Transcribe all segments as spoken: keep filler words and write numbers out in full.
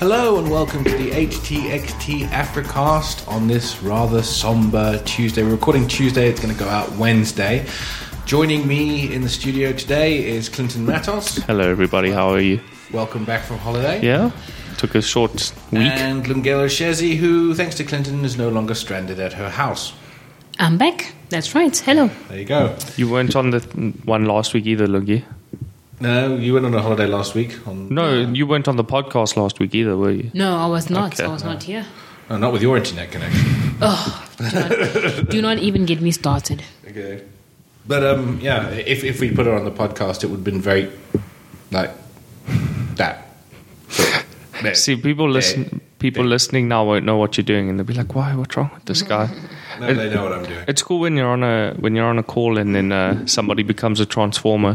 Hello and welcome to the H T X T Africast on this rather somber Tuesday. We're recording Tuesday, it's going to go out Wednesday. Joining me in the studio today is Clinton Matos. Hello everybody, how are you? Welcome back from holiday. Yeah, took a short week. And Lungelo Shezi, who, thanks to Clinton, is no longer stranded at her house. I'm back, that's right, hello. There you go. You weren't on the one last week either, Lungi. No, you went on a holiday last week. On, No, uh, you weren't on the podcast last week either, were you? No, I was not, Okay. I was not here. no, not with your internet connection. Oh, do not, do not even get me started. Okay. But, um, yeah, if, if we put her on the podcast, it would have been very, like, that. So, there. See, people listen. There. People There. listening now won't know what you're doing, and they'll be like, "Why? What's wrong with this guy?" No, they know what I'm doing. It's cool when you're on a when you're on a call and then uh, somebody becomes a transformer.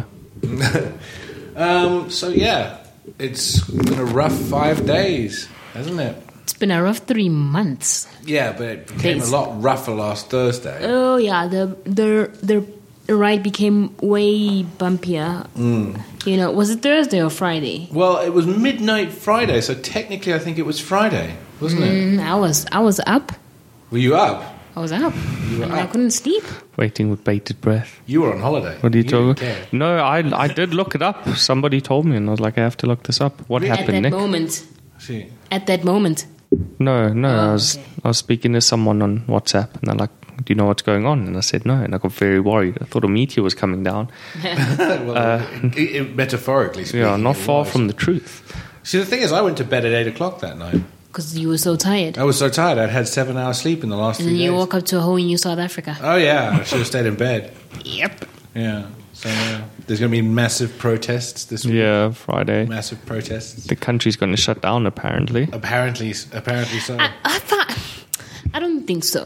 Um, so yeah, it's been a rough five days, hasn't it? It's been a rough three months. Yeah, but it became Days. a lot rougher last Thursday. Oh yeah, the the the ride became way bumpier. Mm. You know, was it Thursday or Friday? Well, it was midnight Friday, so technically I think it was Friday, wasn't it? Mm, I was I was up. Were you up? I was up. You were and I up. couldn't sleep. Waiting with bated breath. You were on holiday. What are you, didn't talking? care. No, I I did look it up. Somebody told me, and I was like, I have to look this up. What Really? At happened, that Nick? moment. See, At that moment. No, no. Oh, I was okay. I was speaking to someone on WhatsApp, and they're like, "Do you know what's going on?" And I said, "No," and I got very worried. I thought a meteor was coming down. well, it, it, metaphorically speaking, Yeah, not it far was. from the truth. See, the thing is, I went to bed at eight o'clock that night. Because you were so tired. I was so tired. I'd had seven hours sleep in the last And three then you days. woke up to a whole new South Africa. Oh yeah, I should have stayed in bed. Yep. Yeah. So yeah. There's going to be massive protests this week. Yeah, Friday. Massive protests. The country's going to shut down, apparently. Apparently, apparently so. I, I thought, I don't think so.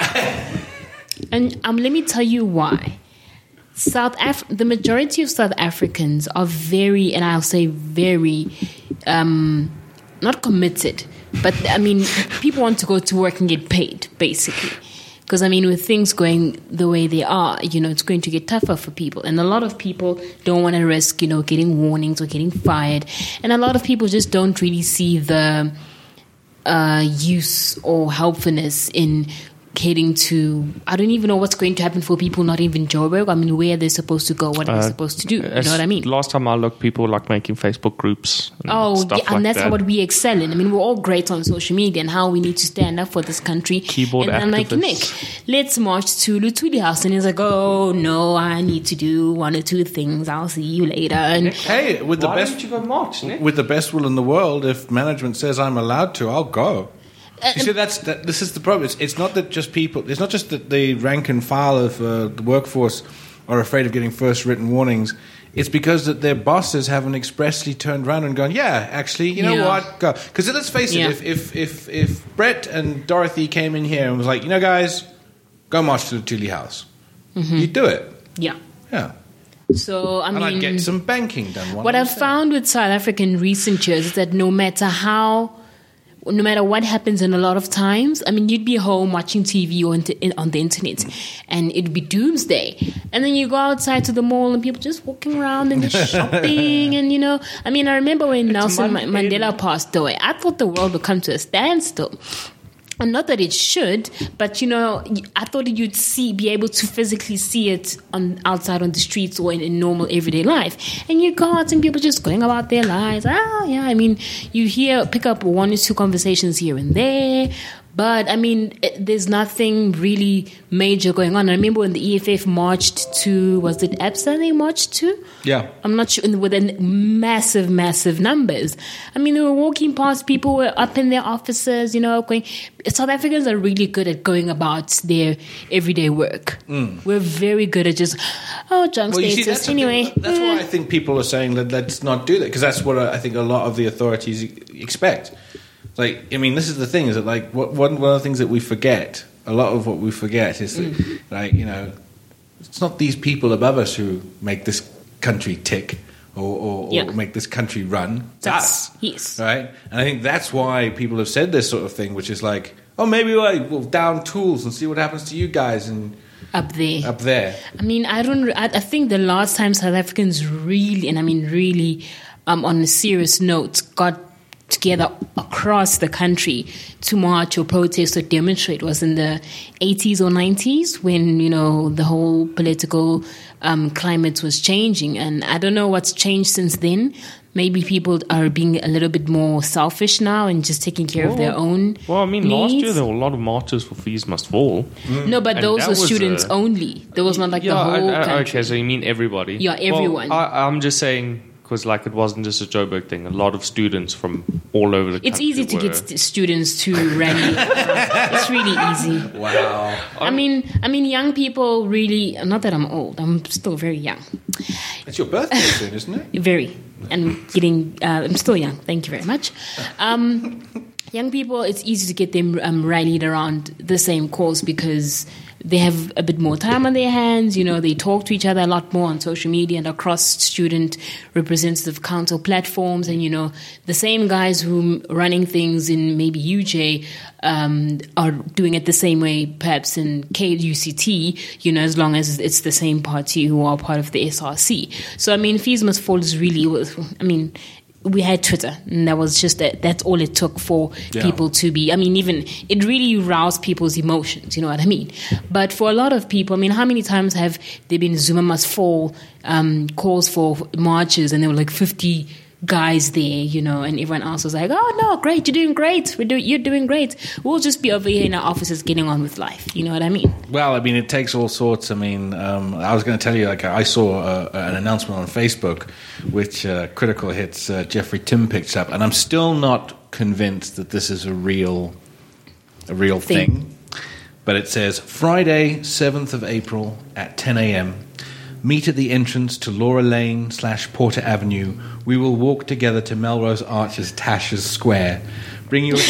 And um, let me tell you why. South Af- the majority of South Africans are very, and I'll say very, um, not committed, but I mean, people want to go to work and get paid, basically. Because, I mean, with things going the way they are, you know, it's going to get tougher for people. And a lot of people don't want to risk, you know, getting warnings or getting fired. And a lot of people just don't really see the uh, use or helpfulness in heading to, I don't even know what's going to happen for people not even Joburg. I mean, where they're supposed to go, what are Uh, they supposed to do? You As- know what I mean? Last time I looked, people were like making Facebook groups. And Oh, stuff yeah, like and that's that. what we excel in. I mean, we're all great on social media and how we need to stand up for this country. Keyboard and I'm like, activists. Nick, let's march to Lutuli House. And he's like, oh, no, I need to do one or two things. I'll see you later. And Hey, with the Why best don't you go march, Nick? with the best will in the world, if management says I'm allowed to, I'll go. Uh, You see, that's that, this is the problem. It's, it's not that just people. It's not just that the rank and file of uh, the workforce are afraid of getting first written warnings. It's because that their bosses haven't expressly turned around and gone, yeah, actually, you know Yeah. what, go. Because let's face it, Yeah. if, if if if Brett and Dorothy came in here and was like, you know, guys, go march to the Thule House, you'd do it. yeah. Yeah, So, I and mean, I'd get some banking done. One what I've instead. found with South Africa in recent years is that no matter how, no matter what happens, in a lot of times, I mean, you'd be home watching T V or inter- in- on the internet, and it'd be doomsday. And then you go outside to the mall, and people just walking around and just shopping, and you know, I mean, I remember when Nelson Ma- Monday. Mandela passed away, I thought the world would come to a standstill. And not that it should, but you know, I thought you'd see, be able to physically see it on outside on the streets or in, in normal everyday life. And you go out and people just going about their lives. Ah, yeah. I mean, you hear pick up one or two conversations here and there, but I mean, it, there's nothing really major going on. I remember when the E F F marched to, was it Absa they marched to? Yeah. I'm not sure, with massive, massive numbers. I mean, they were walking past, people were up in their offices, you know, going. South Africans are really good at going about their everyday work. Mm. We're very good at just, oh, junk Well, you see, status. that's the Anyway. thing. That's eh. why I think people are saying that let's not do that, because that's what I think a lot of the authorities e- expect. Like, I mean, this is the thing: is that like what, one one of the things that we forget, a lot of what we forget is that, Mm. like, you know, it's not these people above us who make this country tick or, or, or Yeah. make this country run. It's That's- us, yes. right? And I think that's why people have said this sort of thing, which is like, oh, maybe we'll, we'll down tools and see what happens to you guys and Up there. up there. I mean, I don't. I, I think the last time South Africans really, and I mean really, um, on a serious note, got together across the country to march or protest or demonstrate was in the eighties or nineties when, you know, the whole political um, climate was changing. And I don't know what's changed since then. Maybe people are being a little bit more selfish now and just taking care well, of their own Well, I mean, needs. last year there were a lot of marches for Fees Must Fall. Mm. No, but And those that were was students a- only. There was not like yeah, the whole I- I- country. okay, so you mean everybody? Yeah, everyone. Well, I, I'm just saying, because like it wasn't just a Joburg thing. A lot of students from all over the country. It's easy to were- get st- students to rally. It's really easy. Wow. I mean, I mean, young people really. Not that I'm old. I'm still very young. It's your birthday soon, isn't it? Very, and getting. Uh, I'm still young. Thank you very much. Um, young people, it's easy to get them um, rallied around the same cause because they have a bit more time on their hands. You know, they talk to each other a lot more on social media and across student representative council platforms. And, you know, the same guys who are running things in maybe U J um, are doing it the same way perhaps in K U C T, you know, as long as it's the same party who are part of the S R C. So, I mean, Fees Must Fall is really, I mean, we had Twitter, and that was just that. That's all it took for Yeah. people to be. I mean, even it really roused people's emotions. You know what I mean? But for a lot of people, I mean, how many times have there been Zuma Must Fall um, calls for marches, and there were like fifty guys there, you know, and everyone else was like, "Oh no, great, you're doing great. We're doing, you're doing great. We'll just be over here in our offices getting on with life." You know what I mean? Well, I mean, it takes all sorts. I mean, um, I was going to tell you, like, I saw uh, an announcement on Facebook, which uh, Critical Hits uh, Jeffrey Tim picked up, and I'm still not convinced that this is a real, a real Thing. thing. But it says Friday, seventh of April at ten a.m. Meet at the entrance to Laura Lane slash Porter Avenue. We will walk together to Melrose Arches, Tasha's Square. Bring your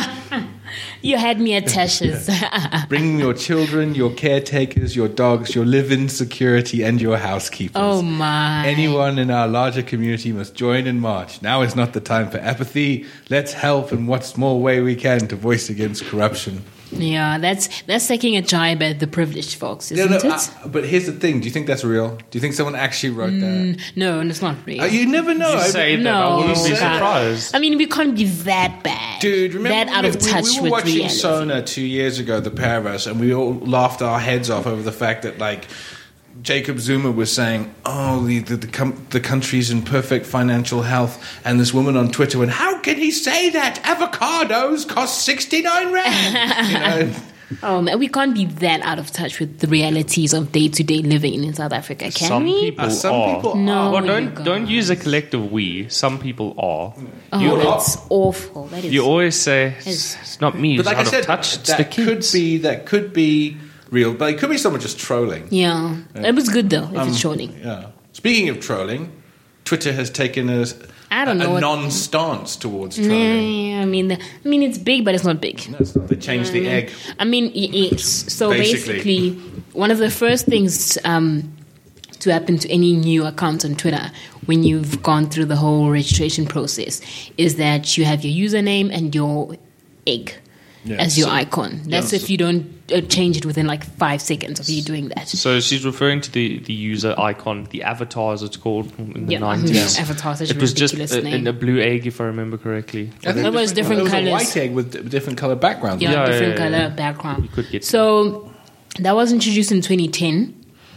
You had me at Tasha's. bring your children, your caretakers, your dogs, your live-in security, and your housekeepers. Oh my! Anyone in our larger community must join in march. Now is not the time for apathy. Let's help in what small way we can to voice against corruption. Yeah, that's that's taking a jibe at the privileged folks, No, isn't no, it? uh, but here's the thing. Do you think that's real? Do you think someone actually wrote that? No, it's not real. Uh, you never know. You I- say that, no, I wouldn't be God. surprised. I mean, we can't be that bad, Dude, remember that out of we, touch we were with watching reality. Sona two years ago, the pair of us, and we all laughed our heads off over the fact that, like, Jacob Zuma was saying, "Oh, the the, the, com- the country's in perfect financial health," and this woman on Twitter went, "How can he say that? Avocados cost sixty nine rand." You know? Oh man, we can't be that out of touch with the realities of day to day living in South Africa, can Some we? people Uh, some are. people No. Well, you don't can't. don't use a collective we. Some people are. Oh, you, that's awful. That is. you always say Is- it's, it's not me But who's like out I said, of touch. It's the that could kids. be that could be real, but it could be someone just trolling. yeah, it was good though. If Um, it's trolling, Yeah. Speaking of trolling, Twitter has taken a, I don't a, know a what- non-stance towards trolling. nah, I mean, the, I mean, it's big, but it's not big. No, it's not. They changed the egg. I mean, y- yes. So Basically. basically, one of the first things um, to happen to any new account on Twitter when you've gone through the whole registration process is that you have your username and your egg Yeah. as your So- icon. That's yeah. if you don't uh, change it within like five seconds of you doing that. So she's referring to the, the user icon, the avatar as it's called in the Yeah, nineties. avatar, such a It was just ridiculous a, name. in a blue egg, if I remember correctly. I think It was different it was colours. a white egg with d- different color backgrounds. Yeah, Yeah, different yeah, yeah, color yeah. background. You could get so that was introduced in twenty ten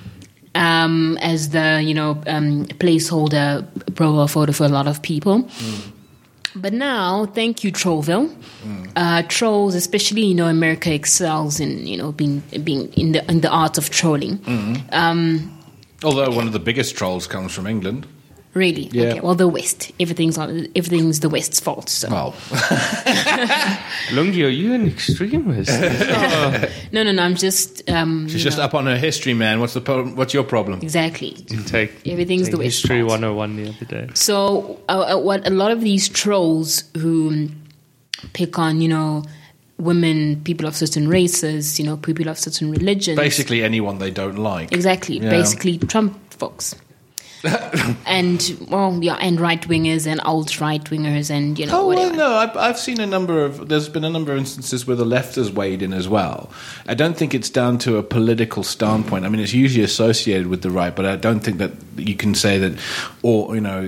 um, as the you know um, placeholder profile photo for a lot of people. But now, thank you, Trollville. Uh, trolls, especially you know, America excels in you know being being in the in the art of trolling. Although one of the biggest trolls comes from England. Really, Yeah. okay. Well, the West. Everything's on. Everything's the West's fault. So. Well, Lungi, are you an extremist? No, no, no. I'm just. Um, she's you just know, up on her history, man. What's the problem? What's your problem? exactly. Take Everything's take the West's History fault. one oh one the other day. So, uh, uh, what a lot of these trolls who pick on, you know, women, people of certain races, you know, people of certain religions. Basically, anyone they don't like. Exactly. Yeah. Basically, Trump folks. and, well, yeah, and right wingers and alt right wingers and, you know, Oh, whatever. well, no, I've, I've seen a number of, there's been a number of instances where the left has weighed in as well. I don't think it's down to a political standpoint. I mean, it's usually associated with the right, but I don't think that you can say that, or, you know,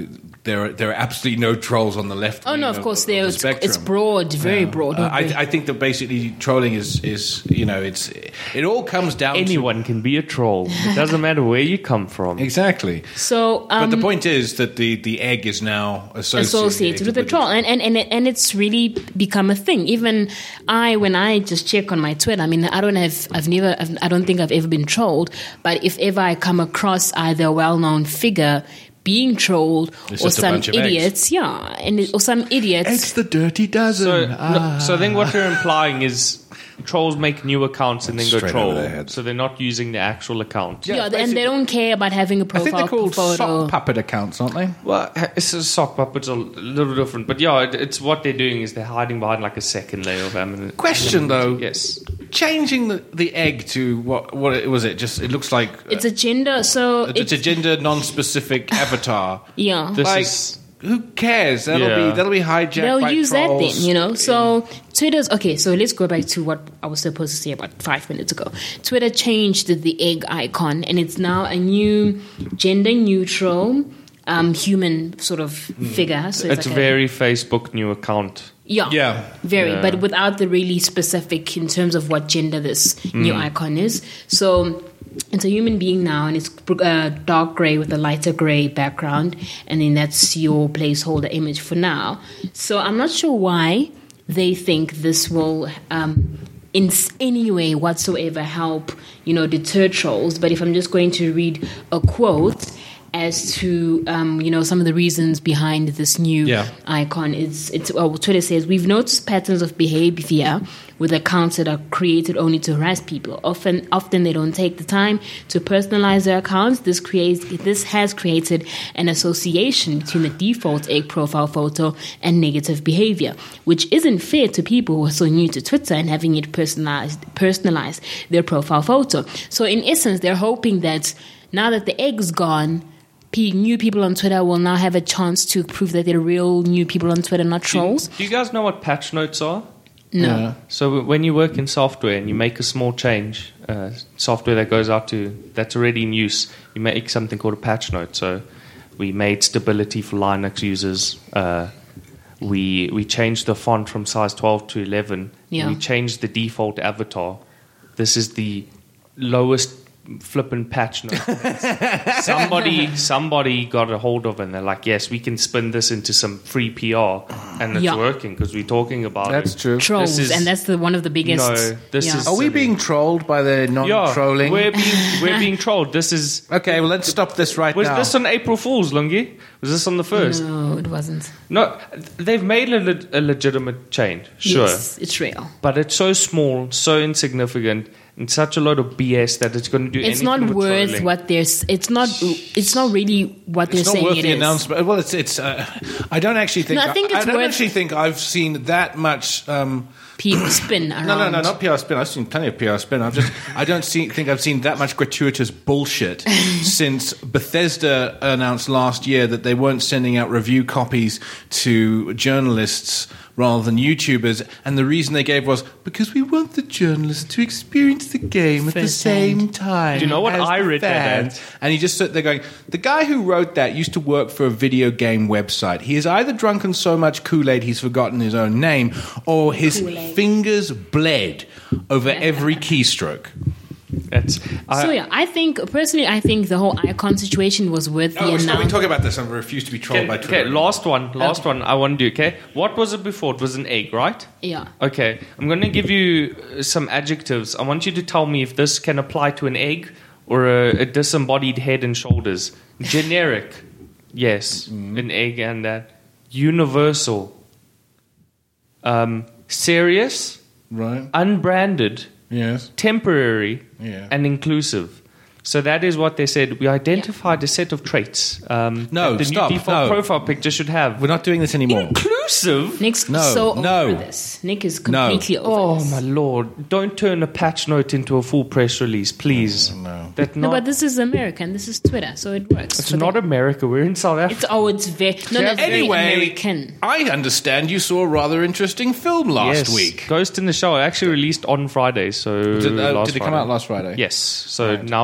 there are there are absolutely no trolls on the left. Oh no, of course, there the it's, spectrum. it's broad, very Yeah. broad. Uh, I, I think that basically trolling is is you know it's it all comes down Anyone can be a troll. It doesn't matter where you come from. to exactly. so, um, But the point is that the, the egg is now associated, associated with the troll, and and and, it, and it's really become a thing. Even I, when I just check on my Twitter, I mean, I don't have, I've never, I've, I don't think I've ever been trolled. But if ever I come across either a well-known figure being trolled It's or just a some bunch of eggs. idiots, yeah, and it, or some idiots. It's the dirty dozen. So, Ah. no, so then what you're implying is trolls make new accounts and then go Straight troll. over their heads. So they're not using the actual account. yeah, Yeah, and basically- they don't care about having a I profile think they're called photo. sock puppet accounts, aren't they? Well, it's a sock puppet's a little different, but yeah, it, it's what they're doing is they're hiding behind like a second layer of ammo. Question though, Yes. changing the, the egg to what what it- was it? Just it looks like It's a gender, so uh, it's, a gender non-specific avatar. yeah. This like is who cares? That'll Yeah. be that'll be hijacked. They'll by use that trolls. then, you know. So Twitter's okay. So let's go back to what I was supposed to say about five minutes ago. Twitter changed the egg icon, and it's now a new gender neutral, um, human sort of figure. So it's a like very Facebook new account. yeah, Yeah. very, Yeah. but without the really specific in terms of what gender this new icon is. So it's a human being now, and it's uh, dark gray with a lighter gray background, and then that's your placeholder image for now. So I'm not sure why they think this will, um, in s- any way whatsoever, help you know deter trolls. But if I'm just going to read a quote as to um, you know some of the reasons behind this new Yeah. icon. It's it's well, Twitter says we've noticed patterns of behavior with accounts that are created only to harass people. Often, often they don't take the time to personalize their accounts. This creates this has created an association between the default egg profile photo and negative behavior, which isn't fair to people who are so new to Twitter and having it personalized personalize their profile photo. So in essence, they're hoping that now that the egg's gone, P- new people on Twitter will now have a chance to prove that they're real new people on Twitter, not Do you, trolls. do you guys know what patch notes are? No. Yeah. So when you work in software and you make a small change, uh, software that goes out to that's already in use, you make something called a patch note. So we made stability for Linux users. Uh, we we changed the font from size twelve to eleven. Yeah. We changed the default avatar. This is the lowest flippin' patch note. somebody somebody got a hold of it and they're like, yes, we can spin this into some free P R, and it's Yeah. working because we're talking about That's it. true. Trolls, This is- and that's the one of the biggest. No, this yeah. is- Are we being trolled by the Yeah, non-trolling? we're being we're being trolled. This is Okay, well, let's stop this right was now. this on April Fool's, Lungi? Was this on the first? No, it wasn't. No, they've made a, le- a legitimate change, sure, Yes, it's real. but it's so small, so insignificant, and such a load of B S that it's going to do. It's anything not but worth trolling. what they're. s- It's not. It's not really what they're It's not saying. worth it the is. announcement. Well, it's it's. Uh, I don't actually think. No, I think it's don't worth- actually think I've seen that much. Um, People spin around. no, no, no, not P R spin. I've seen plenty of P R spin. I've just. I don't see, think I've seen that much gratuitous bullshit since Bethesda announced last year that they weren't sending out review copies to journalists rather than YouTubers, and the reason they gave was because we want the journalists to experience the game at the Firsthand. same time. Do you know what as I the read that fans. And you just sit there going, the guy who wrote that used to work for a video game website. He has either drunken so much Kool-Aid he's forgotten his own name, or his Kool-Aid. fingers bled over every keystroke. It's, I, So yeah, I think personally, I think the whole icon situation was worth the Oh, we're still announcement. talking about this. I refuse to be trolled okay, by okay, Twitter. last one, last one. I want to do. Okay, what was it before? It was an egg, right? Yeah. Okay, I'm going to give you uh, some adjectives. I want you to tell me if this can apply to an egg or a, a disembodied head and shoulders. Generic, yes, an egg and that. Universal, um, serious, Right. unbranded, Yes. temporary, Yeah. and inclusive. So that is what they said. We identified a set of traits um, No, that the stop, new default no. profile picture should have. We're not doing this anymore. Inclusive? Nick's No, so over no. this. Nick is No. completely over Oh this. my lord! Don't turn a patch note into a full press release, please. No. That No, not, but this is American. This is Twitter, so it works. it's for not them. America. We're in South Africa. It's oh, it's very no, no, it's Anyway, very American. I understand you saw a rather interesting film last yes. week. Ghost in the Shell actually released on Friday. So Did, uh, last did it come Friday. out last Friday? Yes. So Right. now we're at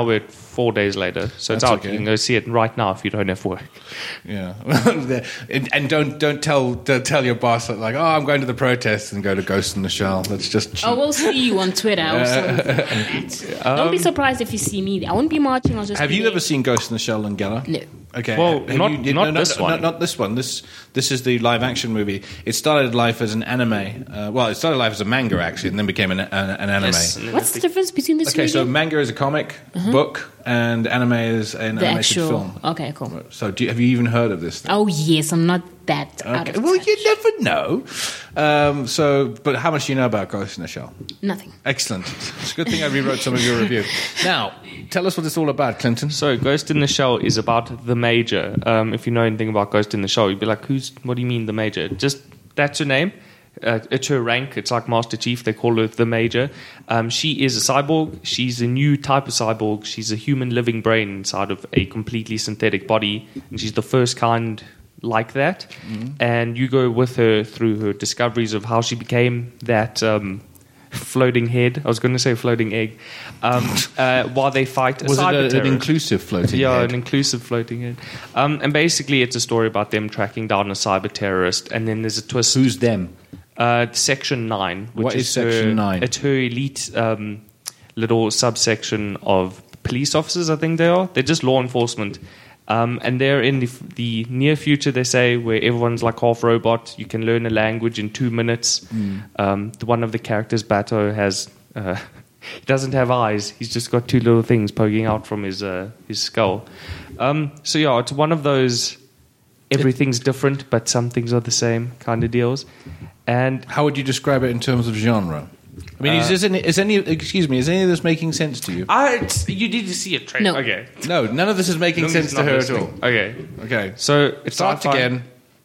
four days later. So it's That's out. okay. You can go see it right now if you don't have work. Yeah, and, and don't don't tell don't tell your boss that, like, oh, I'm going to the protest, and go to Ghost in the Shell. That's just cheap. Oh, we'll see you on Twitter or something like that. Don't be surprised if you see me. I won't be marching. I'll just. Have be you there. ever seen Ghost in the Shell, Langella? No. Okay. Well, Have not- you- not no, this no, one. Not, not this one. This this is the live action movie. It started life as an anime. Uh, well, it started life as a manga actually, and then became an, an, an anime. Yes, and then What's the- the difference between the two? Okay, so again? manga is a comic book, and anime is an the animated actual. film. Okay, cool. So, do you, have you even heard of this thing? Oh yes, I'm not that out Okay. of Well, touch. you never know. Um, so, but how much do you know about Ghost in the Shell? Nothing. Excellent. It's a good thing I rewrote some of your review. Now, tell us what it's all about, Clinton. So, Ghost in the Shell is about the Major. Um, if you know anything about Ghost in the Shell, you'd be like, "Who's? What do you mean the Major?" Just that's her name. Uh, it's her rank. It's like Master Chief. They call her the Major. Um, she is a cyborg. She's a new type of cyborg. She's a human living brain inside of a completely synthetic body, and she's the first kind like that. And you go with her through her discoveries of how she became that. Um, Floating head. I was going to say floating egg. Um, uh, while they fight a Was it cyber a, an terrorist. inclusive floating Yeah, head? an inclusive floating head. Um, and basically, it's a story about them tracking down a cyber terrorist, and then there's a twist. Who's them? Uh, Section nine. Which What is Section her, nine? It's her elite um, little subsection of police officers, I think they are. They're just law enforcement. Um, and they're in the, the near future, they say, where everyone's like half robot. You can learn a language in two minutes. Mm. Um, the, one of the characters, Bato, has... Uh, he doesn't have eyes. He's just got two little things poking out from his uh, his skull. Um, so, yeah, it's one of those everything's different, but some things are the same kind of deals. And How would you describe it in terms of genre? I mean, is, Uh, this any, is any? Excuse me, is any of this making sense to you? I, it's, you need to see a trailer. No. Okay. No, none of this is making No, sense it's to not her at listening. all. Okay. Okay, So it's start sci-fi. again.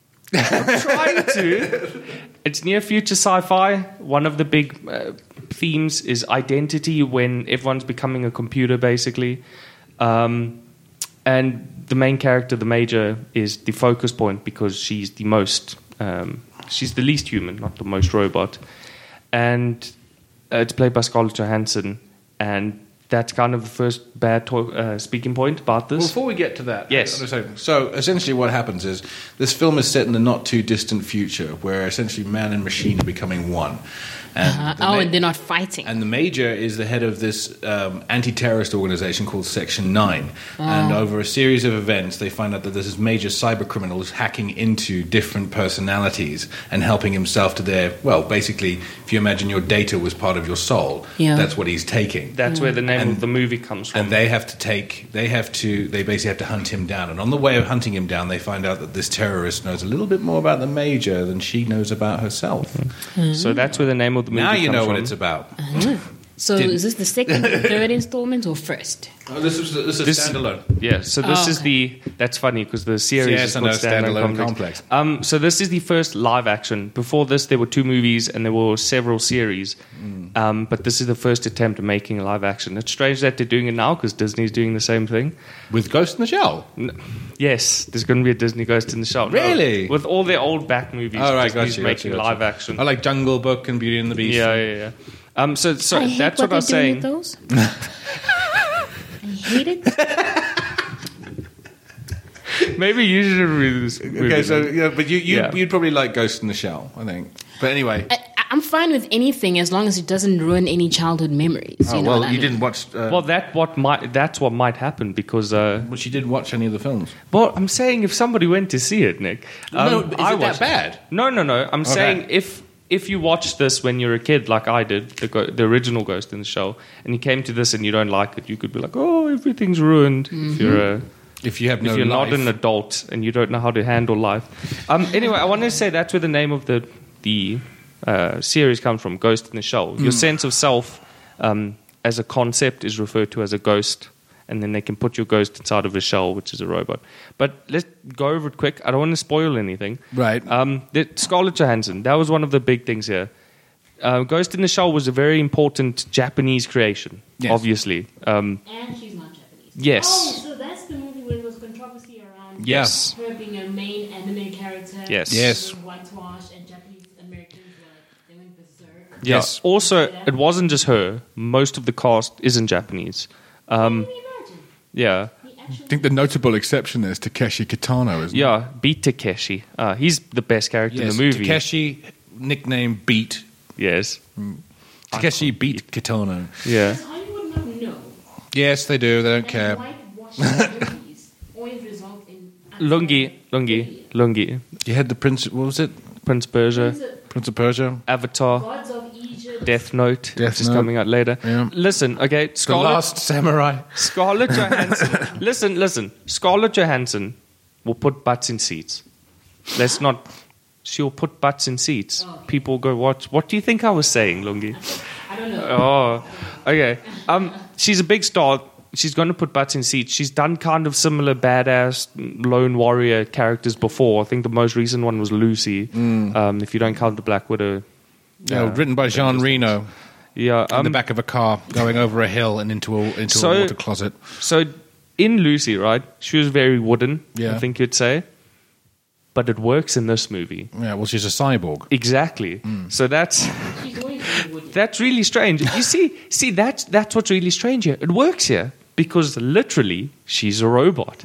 Trying to. It's near future sci-fi. One of the big uh, themes is identity when everyone's becoming a computer, basically. Um, and the main character, the Major, is the focus point because she's the most, um, she's the least human, not the most robot. And uh, it's played by Scarlett Johansson. And that's kind of the first bad to- uh, speaking point about this. Well, before we get to that, Yes. So, so essentially, what happens is this film is set in the not too distant future, where essentially man and machine are becoming one. And Uh, the oh, ma- and they're not fighting. And the Major is the head of this um, anti-terrorist organization called Section nine. And over a series of events, they find out that there's this major cyber criminal who's hacking into different personalities and helping himself to their, well, basically, if you imagine your data was part of your soul, Yeah. that's what he's taking. That's where the name And- of the movie comes from. And they have to take, they have to, they basically have to hunt him down. And on the way of hunting him down, they find out that this terrorist knows a little bit more about the Major than she knows about herself. So that's where the name of the movie Now comes you know from. what it's about. So Did- is this the second, third installment, or first? Oh, this is this is This- standalone. Yeah, so this Oh, is okay. the... That's funny because the series Yes, is I called know, Standalone Standalone Complex. Complex. Um, so this is the first live action. Before this, there were two movies and there were several series. Mm. Um, but this is the first attempt at making a live action. It's strange that they're doing it now because Disney's doing the same thing. With Ghost in the Shell. N- Yes, there's going to be a Disney Ghost in the Shell. No, Really? with all their old back movies, Oh, right, got Disney's you, got making you, got you. live action. I like Jungle Book and Beauty and the Beast. Yeah, yeah, yeah. Um, so, so I hate that's what, what, I was they're doing saying. with those. I hate it. Maybe you should read this. movie Okay, so then. yeah, but you you Yeah. you'd probably like Ghost in the Shell, I think. But anyway. I, I'm fine with anything as long as it doesn't ruin any childhood memories. Oh you know well, what I you mean? didn't watch. Uh, Well, that what might that's what might happen because. Uh, well, she didn't watch any of the films. well, I'm saying if somebody went to see it, Nick. No, um, is I it that watched- bad? No, no, no. I'm Okay. saying if if you watched this when you were a kid, like I did, the go- the original Ghost in the Shell, and you came to this and you don't like it, you could be like, oh, everything's ruined. If you're a If you have no if you're life. not an adult and you don't know how to handle life. Um, anyway, I wanted to say that's where the name of the the uh, series comes from, Ghost in the Shell. Your sense of self um, as a concept is referred to as a ghost, and then they can put your ghost inside of a shell, which is a robot. But let's go over it quick. I don't want to spoil anything. Right. Um, the, Scarlett Johansson, that was one of the big things here. Uh, Ghost in the Shell was a very important Japanese creation, Yes. obviously. Um, And she's not Japanese. Yes. Oh, so that's the movie where there was controversy around Yes. her being a main anime character. Yes. Yes. Being whitewashed, and Japanese Americans were like, they went berserk. Yeah. Yes. Also, it wasn't just her. Most of the cast isn't Japanese. Um, Can you imagine? Yeah. I think the notable exception there is Takeshi Kitano, isn't Yeah, Beat Takeshi. Uh, he's the best character it? in the movie. Takeshi, nickname Beat. Yes. Takeshi beat Kitano. Yeah. Hollywood not know. Yes, they do. They don't care. Whitewash movies always result in Lungi, Lungi, Lungi. You had the Prince. What was it? Prince Persia, Prince of Persia. Avatar, Gods of Egypt. Death Note, Death which is Note. coming out later. Yeah. Listen, okay, The Scarlett, Last Samurai. Scarlett Johansson. listen, listen. Scarlett Johansson will put butts in seats. Let's not. She'll put butts in seats. Oh, okay. People go watch. What do you think I was saying, Lungi? I don't know. Oh, okay. Um, she's a big star. She's going to put butts in seats. She's done kind of similar badass lone warrior characters before. I think the most recent one was Lucy. Um, if you don't count the Black Widow. Yeah, Uh, written by Jean Reno. Yeah. In the Um, back of a car, going over a hill and into a into So- a water closet. so in Lucy, right? She was very wooden. Yeah. I think you'd say. But it works in this movie. Yeah, well, she's a cyborg. Exactly. So that's She's always been wooden. that's really strange. You see, see that's that's what's really strange here. It works here because literally she's a robot.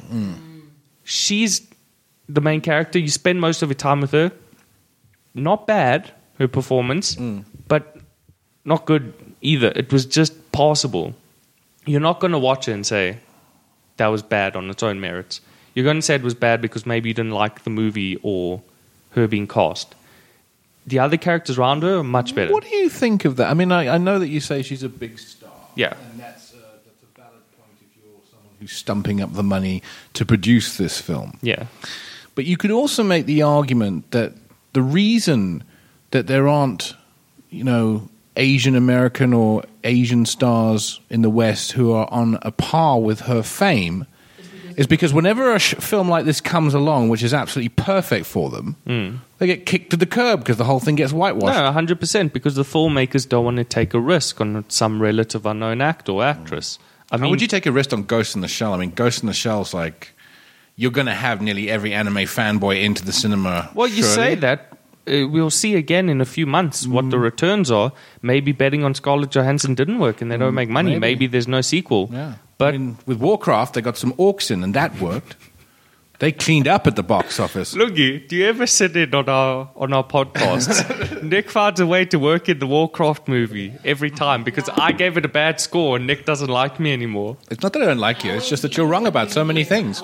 She's the main character. You spend most of your time with her. Not bad, her performance, but not good either. It was just passable. You're not going to watch it and say that was bad on its own merits. You're going to say it was bad because maybe you didn't like the movie or her being cast. The other characters around her are much better. What do you think of that? I mean, I, I know that you say she's a big star. Yeah. And that's, uh, that's a valid point if you're someone who's stumping up the money to produce this film. Yeah. But you could also make the argument that the reason that there aren't, you know, Asian American or Asian stars in the West who are on a par with her fame is because whenever a sh- film like this comes along, which is absolutely perfect for them, they get kicked to the curb because the whole thing gets whitewashed. No, one hundred percent, because the filmmakers don't want to take a risk on some relative unknown actor or actress. I How mean, would you take a risk on Ghost in the Shell? I mean, Ghost in the Shell's like, you're going to have nearly every anime fanboy into the cinema. well, you surely. say that. Uh, we'll see again in a few months what the returns are. Maybe betting on Scarlett Johansson didn't work and they don't make money. maybe. Maybe, there's no sequel. Yeah. But I mean, with Warcraft, they got some orcs in, and that worked. They cleaned up at the box office. Looky, do you ever sit in on our on our podcasts? Nick finds a way to work in the Warcraft movie every time because I gave it a bad score and Nick doesn't like me anymore. It's not that I don't like you, it's just that you're wrong about so many things.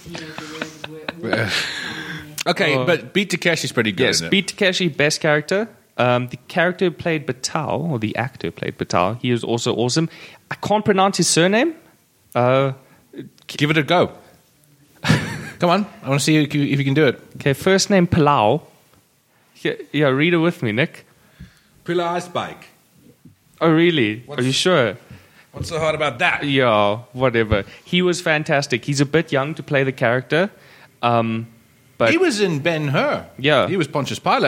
Okay, Uh, but Beat Takeshi's pretty good. Yes, isn't it? Beat Takeshi, best character. Um, the character who played Batal, or the actor who played Batal, he was also awesome. I can't pronounce his surname. Uh, Give it a go. Come on, I want to see if you, if you can do it. okay, first name Palau. Yeah, yeah, read it with me, Nick. Pilar Spike. Oh, really? What's- Are you sure? What's so hard about that? Yeah, whatever. He was fantastic. He's a bit young to play the character. Um, but He was in Ben-Hur. Yeah. He was Pontius Pilate.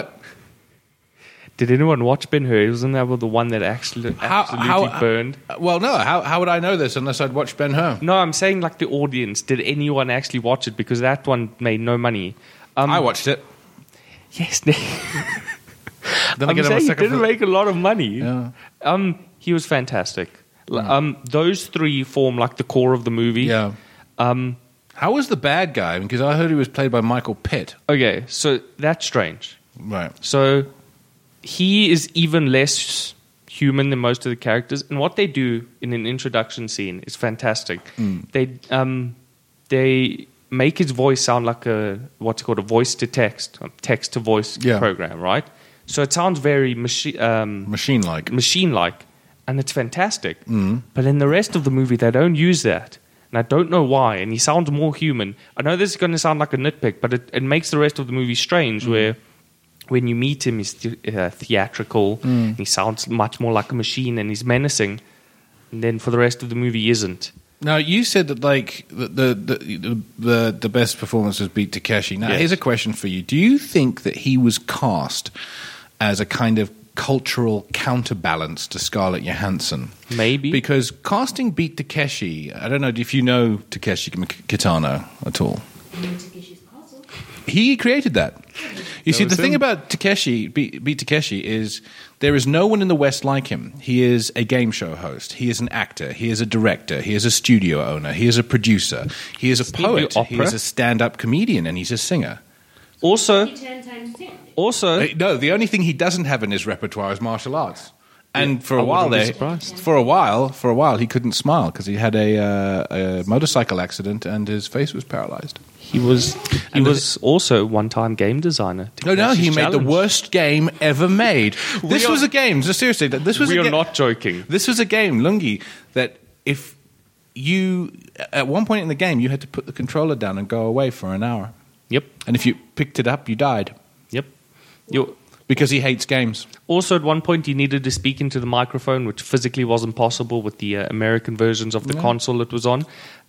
did anyone watch Ben-Hur? Wasn't that the one that actually How- absolutely how- burned? Uh, Well, no, how, how would I know this unless I'd watched Ben-Hur? No, I'm saying like the audience. Did anyone actually watch it? Because that one made no money. Um, I watched it. Yes, Nick. Then I I'm get on a saying he second didn't fl- make a lot of money. Yeah. Um, he was fantastic. L Um, those three form like the core of the movie. Yeah. Um, How was the bad guy? Because I heard he was played by Michael Pitt. okay, so that's strange. Right. So he is even less human than most of the characters, and what they do in an introduction scene is fantastic. They um, they make his voice sound like a what's called a voice to text, text to voice Yeah. program, right? So it sounds very machi- um, Machine-like. machine like, and it's fantastic. But in the rest of the movie, they don't use that. And I don't know why. And he sounds more human. I know this is going to sound like a nitpick, but it, it makes the rest of the movie strange where when you meet him, he's uh, theatrical. And he sounds much more like a machine and he's menacing. And then for the rest of the movie, he isn't. Now, you said that, like, the the, the, the, the best performance was Beat Takeshi. Now, Yes. here's a question for you. Do you think that he was cast as a kind of cultural counterbalance to Scarlett Johansson? Maybe. Because casting Beat Takeshi, I don't know if you know Takeshi Kitano at all. he created that. You see, was the thing him. about Takeshi, Beat, Beat Takeshi, is there is no one in the West like him. He is a game show host. He is an actor. He is a director. He is a studio owner. He is a producer. He is a Doesn't he do poet. He opera? is a stand-up comedian, and he's a singer. Also, ten times ten. also, Uh, No, the only thing he doesn't have in his repertoire is martial arts. And for a I while wouldn't be there, surprised. for a while, for a while, he couldn't smile because he had a, uh, a motorcycle accident and his face was paralyzed. he was he And the- was also one time game designer. No, no, he Takeshi's made the Challenge. worst game ever made. This are- was a game. So seriously, that this was. We a are ga- not joking. This was a game, Lungi, that if you at one point in the game you had to put the controller down and go away for an hour, Yep, and if you picked it up, you died yep. You because he hates games. also at one point you needed to speak into the microphone, which physically wasn't possible with the uh, American versions of the Yeah. console it was on.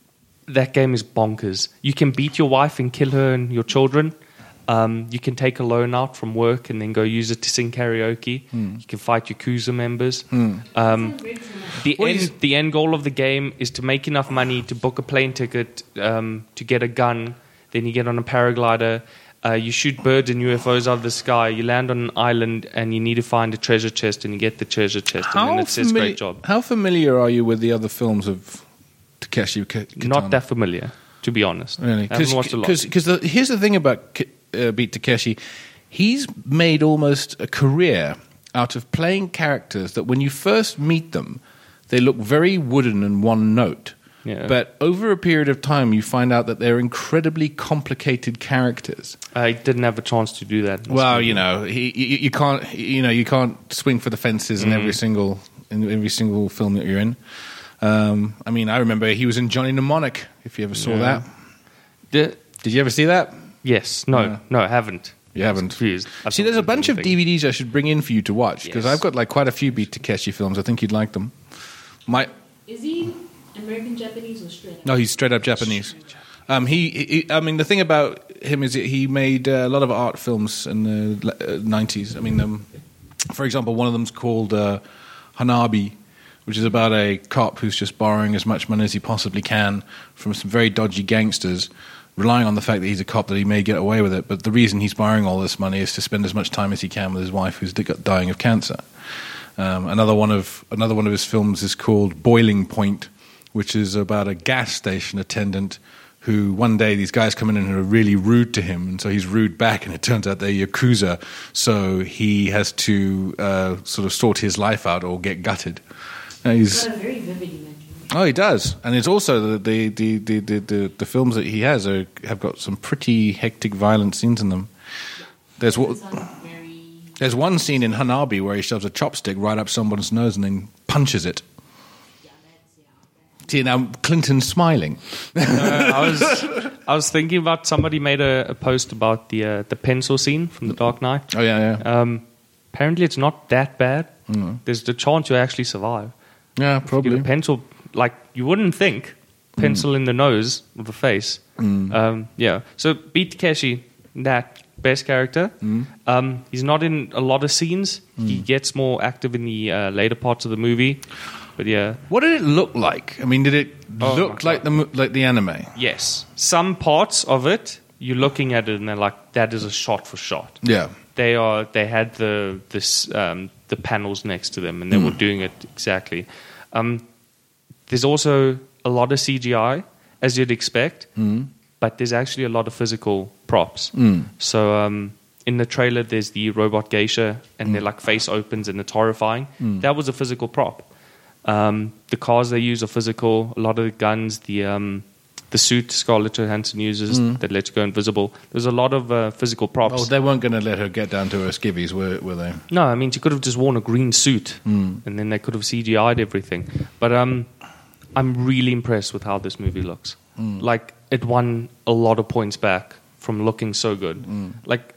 That game is bonkers. You can beat your wife and kill her and your children. Um, you can take a loan out from work and then go use it to sing karaoke. You can fight Yakuza members. Um, the Well, end, he's- the end goal of the game is to make enough money to book a plane ticket, um, to get a gun. Then you get on a paraglider. Uh, you shoot birds and U F Os out of the sky. You land on an island and you need to find a treasure chest, and you get the treasure chest. And then it says, famili- "Great job." How familiar are you with the other films of Takeshi K- Kitano? Not that familiar, to be honest. Really? I haven't watched a lot. Because here's the thing about Ki- uh, Beat Takeshi. He's made almost a career out of playing characters that when you first meet them, they look very wooden and one note. Yeah. But over a period of time, you find out that they're incredibly complicated characters. I didn't have a chance to do that. Well, you know, he, you, you can't, you know, you can't swing for the fences in every single in every single film that you're in. Um, I mean, I remember he was in Johnny Mnemonic. If you ever saw Yeah. that, The- did you ever see that? yes, no, Yeah. no, I haven't. You I was haven't. confused. I See, thought there's a it was bunch of anything. D V Ds I should bring in for you to watch because Yes. I've got like quite a few Beat Takeshi films. I think you'd like them. My Is he American, Japanese, or straight up? no, he's straight up Japanese. Um, he, he, I mean, the thing about him is that he made uh, a lot of art films in the uh, nineties. I mean, um, for example, one of them's called uh, Hanabi, which is about a cop who's just borrowing as much money as he possibly can from some very dodgy gangsters, relying on the fact that he's a cop that he may get away with it. But the reason he's borrowing all this money is to spend as much time as he can with his wife, who's di- dying of cancer. Um, another one of another one of his films is called Boiling Point, which is about a gas station attendant who one day these guys come in and are really rude to him, and so he's rude back, and it turns out they're Yakuza, so he has to uh, sort of sort his life out or get gutted. Uh, he's, Got a very vivid imagery. oh, he does, and it's also the the, the, the, the, the the films that he has are, have got some pretty hectic, violent scenes in them. There's one. Sounds very. There's one scene in Hanabi where he shoves a chopstick right up someone's nose and then punches it. Yeah, that's yeah. See, now Clinton's smiling. Uh, I was I was thinking about somebody made a, a post about the uh, the pencil scene from The Dark Knight. Oh, yeah, yeah. Um, apparently, it's not that bad. There's the chance you actually survive. Yeah, Give probably. a pencil, like you wouldn't think, pencil in the nose of the face. Um, yeah. So Beat Takeshi, that best character. Um, he's not in a lot of scenes. He gets more active in the uh, later parts of the movie. But yeah, What did it look like? I mean, did it Oh, look my like the mo- like the anime? yes, some parts of it you're looking at it and they're like, that is a shot for shot. Yeah. They are. They had the this um, the panels next to them, and they were doing it exactly. Um, there's also a lot of C G I, as you'd expect, but there's actually a lot of physical props. So um, in the trailer, there's the robot geisha, and their like face opens, and it's horrifying. That was a physical prop. Um, the cars they use are physical. A lot of the guns, the um, the suit Scarlett Johansson uses that lets you go invisible. There's a lot of uh, physical props. Oh, they weren't going to let her get down to her skivvies, were, were they? No, I mean, she could have just worn a green suit, and then they could have C G I'd everything. But um, I'm really impressed with how this movie looks. Like, it won a lot of points back from looking so good. Like,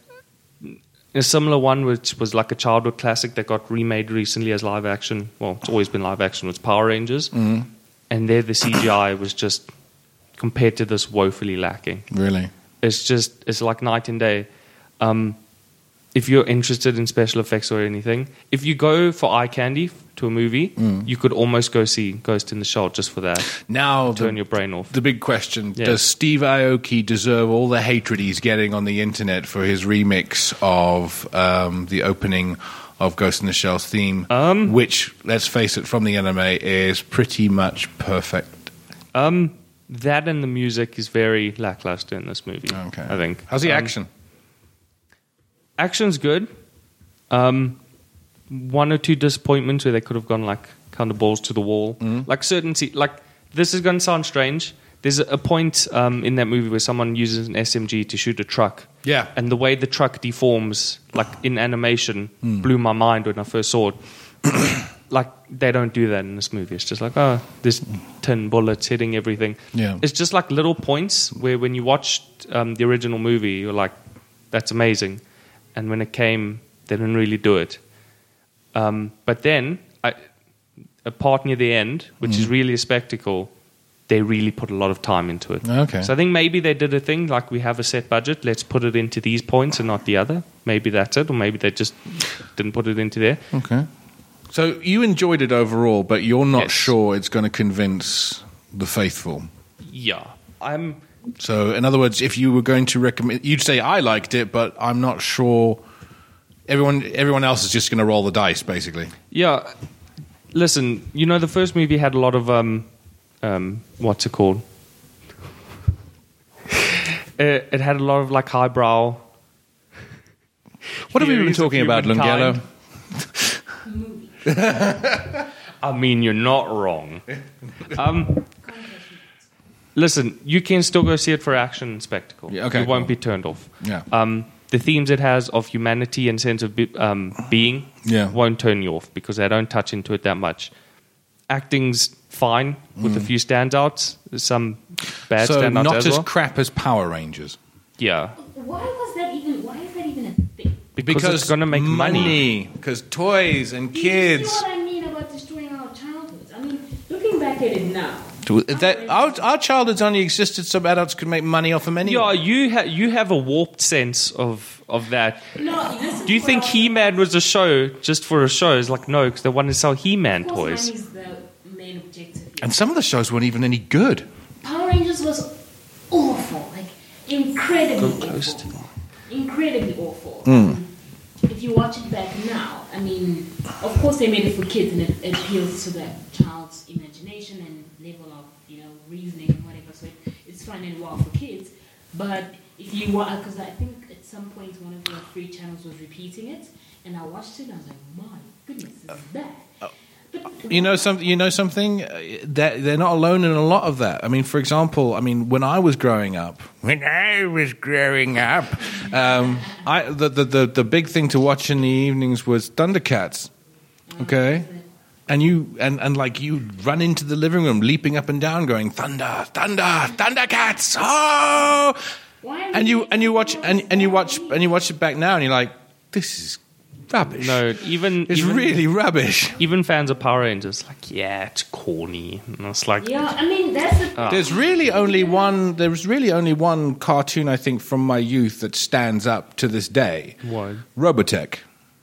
a similar one, which was like a childhood classic that got remade recently as live action. Well, it's always been live action, was Power Rangers. And there, the C G I was just, compared to this, woefully lacking. Really? It's just, it's like night and day. Um, if you're interested in special effects or anything, if you go for eye candy to a movie, Mm. you could almost go see Ghost in the Shell just for that. Now, Turn the, your brain off. the big question, Yeah. does Steve Aoki deserve all the hatred he's getting on the internet for his remix of um, the opening of Ghost in the Shell's theme, Um, which, let's face it, from the anime, is pretty much perfect? Um, that and the music is very lackluster in this movie. Okay. I think. How's the Um, action? Action's good. Um, one or two disappointments where they could have gone like kind of balls to the wall. Mm. Like certain, se- like this is going to sound strange. There's a, a point um, in that movie where someone uses an S M G to shoot a truck. Yeah. And the way the truck deforms, like in animation, Mm. blew my mind when I first saw it. Like they don't do that in this movie. It's just like, oh, there's tin bullets hitting everything. Yeah. It's just like little points where when you watched um, the original movie, you're like, that's amazing. And when it came, they didn't really do it. Um, but then, I, a part near the end, which is really a spectacle, they really put a lot of time into it. Okay. So I think maybe they did a thing like we have a set budget, let's put it into these points and not the other. Maybe that's it, or maybe they just didn't put it into there. Okay. So you enjoyed it overall, but you're not Yes. sure it's going to convince the faithful. Yeah, I'm. So, in other words, if you were going to recommend, you'd say I liked it, but I'm not sure. Everyone, everyone else is just going to roll the dice, basically. Yeah, listen. You know, the first movie had a lot of um, um, what's it called? it, it had a lot of like highbrow. What have we been theories of talking about, humankind. Lungello? I mean, you're not wrong. Um, listen, you can still go see it for action and spectacle. Yeah, okay, you won't cool. be turned off. Yeah. Um, the themes it has of humanity and sense of be- um, being Yeah. won't turn you off because they don't touch into it that much. Acting's fine with a few standouts. There's some bad So, standouts not as as well. crap as Power Rangers. Yeah. Why was that even? Why is that even a thing? Because, it's going to make money. Because toys and Do you see kids. what I mean about destroying our childhoods? I mean, looking back at it now. That, our, our childhoods only existed so adults could make money off them anyway. Yeah, you, ha- you have a warped sense of, of that. No, listen Do you to think what I- He-Man was a show just for a show? It's like, no, because they wanted to sell He-Man Of course, toys. money is the main objective here. And some of the shows weren't even any good. Power Rangers was awful, like incredibly Go Ghost. awful, incredibly awful. Mm. If you watch it back now, I mean, of course they made it for kids and it, it appeals to the child's imagination and level of, you know, reasoning and whatever. So it, it's fun and well for kids. But if you watch, because I think at some point one of the free channels was repeating it, and I watched it and I was like, my goodness, this is bad. But You know something. You know something. Uh, That they're not alone in a lot of that. I mean, for example, I mean, when I was growing up, when I was growing up, um, I the, the the the big thing to watch in the evenings was Thundercats. Okay, and you and and like you run into the living room, leaping up and down, going thunder, thunder, Thundercats! Oh! why are And we you making and you watch more and, and you watch story? and you watch it back now, and you're like, this is rubbish. No, even it's even, really rubbish. even fans of Power Rangers like, yeah, it's corny. And it's like, Yeah, I mean that's the Oh. There's really only one. There's really only one cartoon I think from my youth that stands up to this day. what? Robotech,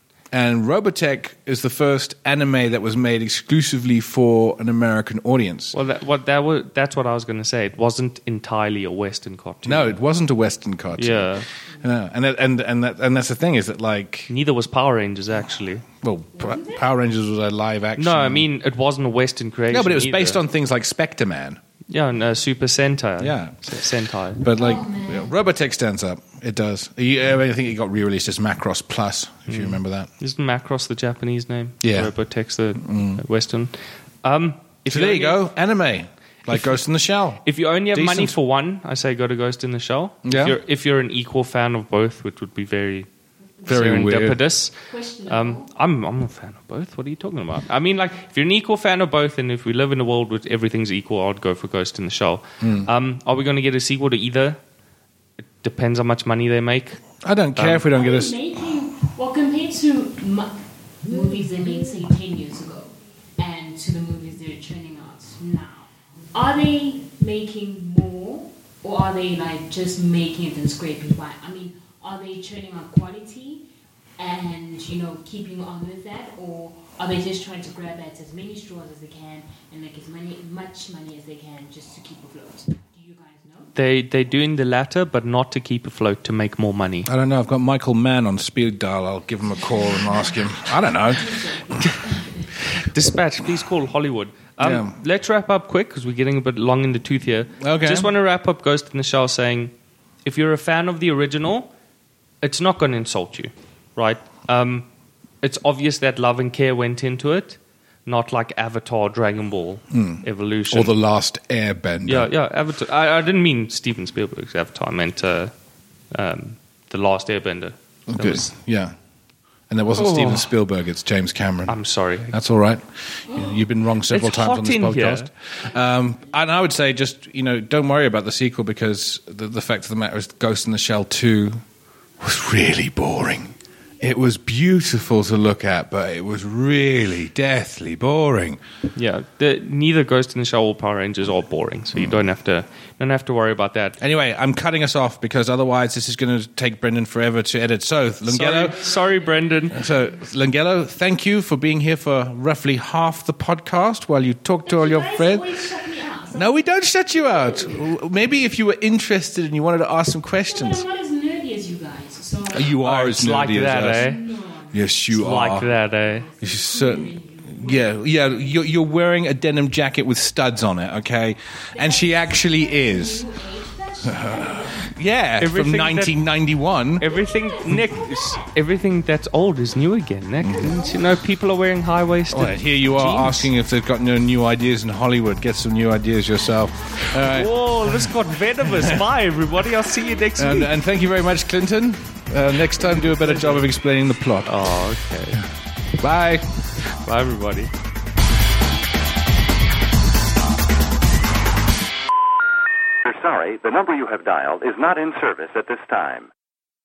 and Robotech is the first anime that was made exclusively for an American audience. Well, that, what that was, that's what I was going to say. It wasn't entirely a Western cartoon. No, it wasn't a Western cartoon. Yeah. No, and that, and and that, and that's the thing is that like Neither was Power Rangers, actually. well, P- Power Rangers was a live action. No, I mean, it wasn't a Western creation. no, but it was either. based on things like Spectre Man. Yeah, and uh, Super Sentai. Yeah. S- Sentai. But like, Oh, man. yeah, Robotech stands up. It does. You, I think it got re-released as Macross Plus, if you remember that. Isn't Macross the Japanese name? Yeah. Robotech's the uh, Western. Um, if So there you only- go, anime like Ghost in the Shell. If you only have money Decent. for one, I say go to Ghost in the Shell. Yeah. If you're, if you're an equal fan of both, which would be very, Very weird. serendipitous. questionable. Um, I'm I'm a fan of both. What are you talking about? I mean, like, if you're an equal fan of both, and if we live in a world where everything's equal, I'd go for Ghost in the Shell. Hmm. Um, are we going to get a sequel to either? It depends how much money they make. I don't care Um, if we don't get Are a. they making, well, compared to mu- movies they made, say, ten years ago, and to the movies they're churning out now, are they making more, or are they, like, just making it and scraping by? I mean, are they churning out quality, and, you know, keeping on with that? Or are they just trying to grab at as many straws as they can and make as many, much money as they can just to keep afloat? Do you guys know? They, they're doing the latter, but not to keep afloat, to make more money. I don't know. I've got Michael Mann on speed dial. I'll give him a call and ask him. I don't know. Dispatch, please call Hollywood. Um, Yeah. Let's wrap up quick because we're getting a bit long in the tooth here. Okay. Just want to wrap up Ghost in the Shell saying, if you're a fan of the original, it's not going to insult you, right? Um, it's obvious that love and care went into it, not like Avatar, Dragon Ball, Evolution. Or The Last Airbender. Yeah, yeah, Avatar. I, I didn't mean Steven Spielberg's Avatar. I meant uh, um, The Last Airbender. That Good. was- Yeah. And that wasn't Oh. Steven Spielberg, it's James Cameron. I'm sorry. That's all right. You- You've been wrong several It's times hot on this in podcast. Um, and I would say just, you know, don't worry about the sequel because the, the fact of the matter is Ghost in the Shell two was really boring. It was beautiful to look at, but it was really deathly boring. Yeah, the, neither Ghost in the Shell or Power Rangers are boring, so you don't have to don't have to worry about that. Anyway, I'm cutting us off because otherwise this is going to take Brendan forever to edit. So, Lungello, Sorry, sorry, Brendan. so Lungello, thank you for being here for roughly half the podcast while you talk to all your You guys friends. always shut me out. So No, we don't shut you out. Maybe if you were interested and you wanted to ask some I'm questions. not as nerdy as you guys. So You are Oh, as it's like nerdy that, as us. eh? Yes, you It's are. like that, eh? You certain. Yeah, yeah. You're, you're wearing a denim jacket with studs on it, okay? And she actually is. Yeah, Everything from that- nineteen ninety-one. Everything, Nick, is- everything that's old is new again, Nick. Didn't you know people are wearing high-waisted Well, here you are jeans? asking if they've got no new ideas in Hollywood. Get some new ideas yourself. All right. Whoa, this got venomous. Bye, everybody. I'll see you next And, week. and thank you very much, Clinton. Uh, next time, do a better job of explaining the plot. Oh, okay. Bye. Bye, everybody. We're sorry, the number you have dialed is not in service at this time.